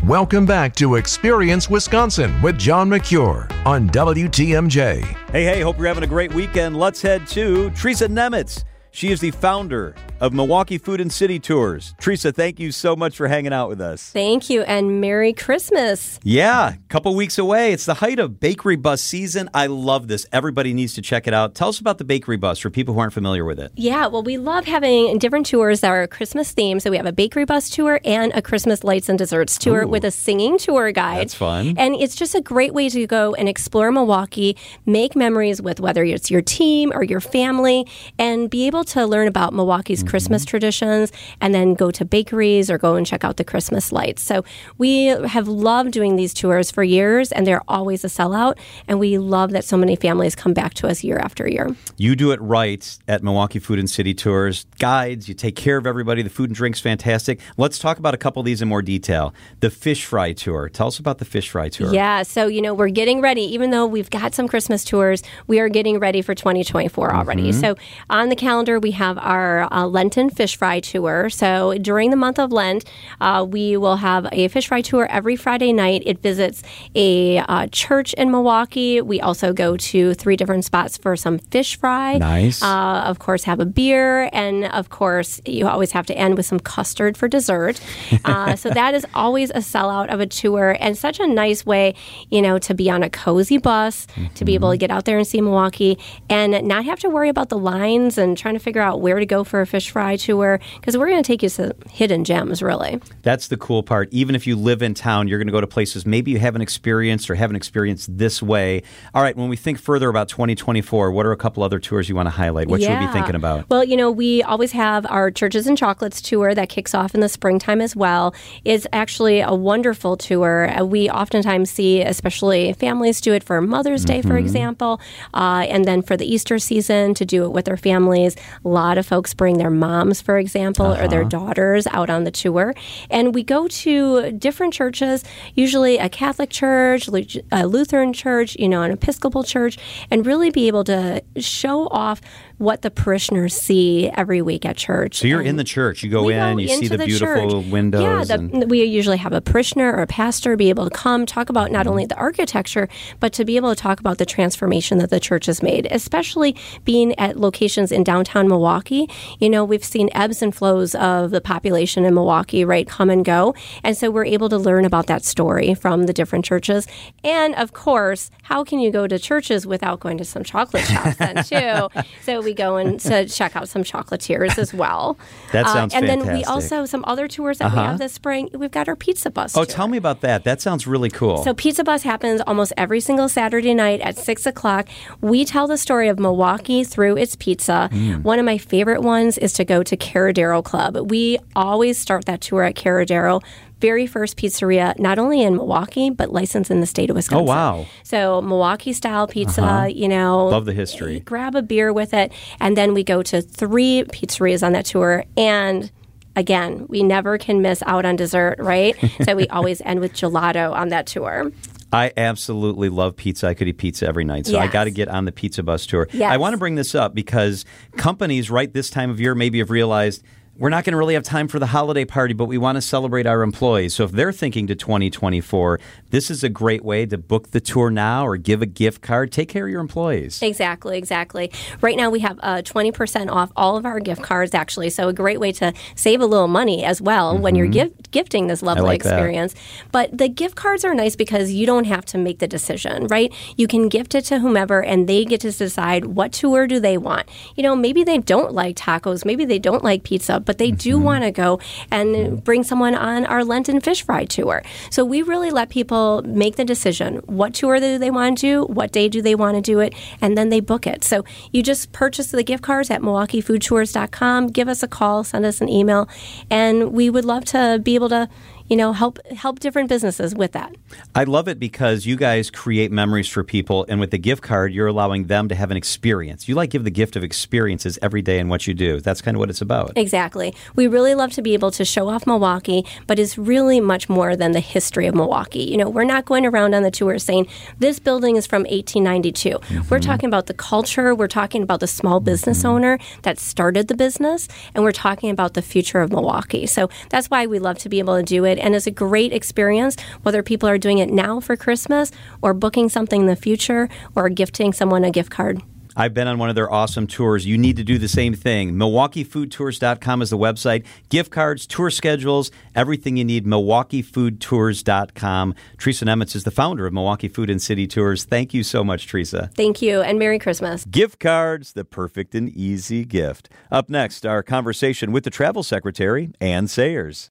Welcome back to Experience Wisconsin with John McCure on WTMJ. Hey, hope you're having a great weekend. Let's head to Teresa Nemitz. She is the founder of Milwaukee Food and City Tours. Teresa, thank you so much for hanging out with us. Thank you, and Merry Christmas. Yeah, a couple weeks away. It's the height of bakery bus season. I love this. Everybody needs to check it out. Tell us about the bakery bus for people who aren't familiar with it. Yeah, well, we love having different tours that are Christmas themed. So we have a bakery bus tour and a Christmas lights and desserts tour with a singing tour guide. That's fun. And it's just a great way to go and explore Milwaukee, make memories with whether it's your team or your family, and be able to learn about Milwaukee's Christmas traditions, and then go to bakeries or go and check out the Christmas lights. So we have loved doing these tours for years, and they're always a sellout, and we love that so many families come back to us year after year. You do it right at Milwaukee Food and City Tours. Guides, you take care of everybody. The food and drink's fantastic. Let's talk about a couple of these in more detail. The Fish Fry Tour. Tell us about the Fish Fry Tour. Yeah, so, we're getting ready. Even though we've got some Christmas tours, we are getting ready for 2024 already. So on the calendar, we have our Lenten Fish Fry Tour. So during the month of Lent, we will have a fish fry tour every Friday night. It visits a church in Milwaukee. We also go to 3 different spots for some fish fry. Nice. Of course, have a beer. And of course, you always have to end with some custard for dessert. So that is always a sellout of a tour, and such a nice way, to be on a cozy bus, to be able to get out there and see Milwaukee and not have to worry about the lines and trying to figure out where to go for a fish fry tour, because we're going to take you to hidden gems, really. That's the cool part. Even if you live in town, you're going to go to places maybe you haven't experienced this way. All right, when we think further about 2024, what are a couple other tours you want to highlight? What should we be thinking about? Well, we always have our Churches and Chocolates tour that kicks off in the springtime as well. It's actually a wonderful tour. We oftentimes see, especially families, do it for Mother's Day, for example, and then for the Easter season to do it with their families. A lot of folks bring their moms, for example, or their daughters out on the tour. And we go to different churches, usually a Catholic church, a Lutheran church, an Episcopal church, and really be able to show off what the parishioners see every week at church. So you're in the church. You go in, you see the beautiful windows. Yeah, we usually have a parishioner or a pastor be able to come talk about not only the architecture, but to be able to talk about the transformation that the church has made, especially being at locations in downtown Milwaukee. We've seen ebbs and flows of the population in Milwaukee, right, come and go. And so we're able to learn about that story from the different churches. And of course, how can you go to churches without going to some chocolate shops then too? So we go and to check out some chocolatiers as well. That sounds and fantastic. then we also, some other tours that we have this spring, we've got our Pizza Bus tour. Tell me about that. That sounds really cool. So Pizza Bus happens almost every single Saturday night at 6 o'clock. We tell the story of Milwaukee through its pizza. One of my favorite ones is to go to Caradero Club. We always start that tour at Caradero. Very first pizzeria, not only in Milwaukee, but licensed in the state of Wisconsin. Oh, wow. So Milwaukee-style pizza, Love the history. Grab a beer with it. And then we go to 3 pizzerias on that tour. And again, we never can miss out on dessert, right? So we always end with gelato on that tour. I absolutely love pizza. I could eat pizza every night. So I got to get on the Pizza Bus tour. Yes. I want to bring this up because companies right this time of year maybe have realized we're not going to really have time for the holiday party, but we want to celebrate our employees. So if they're thinking to 2024, this is a great way to book the tour now or give a gift card. Take care of your employees. Exactly. Right now we have 20% off all of our gift cards, actually. So a great way to save a little money as well when you're gifting this lovely experience. But the gift cards are nice because you don't have to make the decision, right? You can gift it to whomever and they get to decide what tour do they want. Maybe they don't like tacos, maybe they don't like pizza, but they do want to go and bring someone on our Lenten Fish Fry tour. So we really let people make the decision. What tour do they want to do? What day do they want to do it? And then they book it. So you just purchase the gift cards at MilwaukeeFoodTours.com. Give us a call, send us an email, and we would love to be able to help different businesses with that. I love it because you guys create memories for people, and with the gift card, you're allowing them to have an experience. You give the gift of experiences every day in what you do. That's kind of what it's about. Exactly. Exactly. We really love to be able to show off Milwaukee, but it's really much more than the history of Milwaukee. You know, we're not going around on the tour saying this building is from 1892. Mm-hmm. We're talking about the culture. We're talking about the small business owner that started the business, and we're talking about the future of Milwaukee. So that's why we love to be able to do it, and it's a great experience, whether people are doing it now for Christmas or booking something in the future or gifting someone a gift card. I've been on one of their awesome tours. You need to do the same thing. MilwaukeeFoodTours.com is the website. Gift cards, tour schedules, everything you need, MilwaukeeFoodTours.com. Teresa Nemitz is the founder of Milwaukee Food and City Tours. Thank you so much, Teresa. Thank you, and Merry Christmas. Gift cards, the perfect and easy gift. Up next, our conversation with the Travel Secretary, Ann Sayers.